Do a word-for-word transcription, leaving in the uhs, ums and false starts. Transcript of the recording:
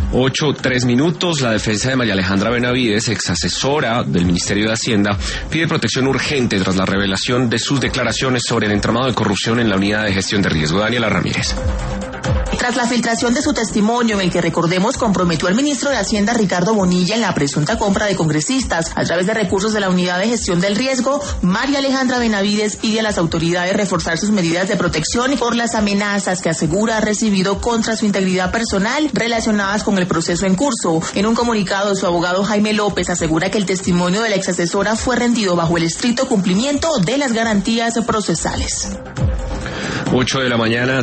Ocho, tres minutos. La defensa de María Alejandra Benavides, ex asesora del Ministerio de Hacienda, pide protección urgente tras la revelación de sus declaraciones sobre el entramado de corrupción en la unidad de gestión de riesgo. Daniela Ramírez. Tras la filtración de su testimonio, en el que, recordemos, comprometió al ministro de Hacienda Ricardo Bonilla en la presunta compra de congresistas a través de recursos de la unidad de gestión del riesgo, María Alejandra Benavides pide a las autoridades reforzar sus medidas de protección por las amenazas que asegura ha recibido contra su integridad personal relacionadas con el proceso en curso. En un comunicado, su abogado Jaime López asegura que el testimonio de la exasesora fue rendido bajo el estricto cumplimiento de las garantías procesales. Ocho de la mañana.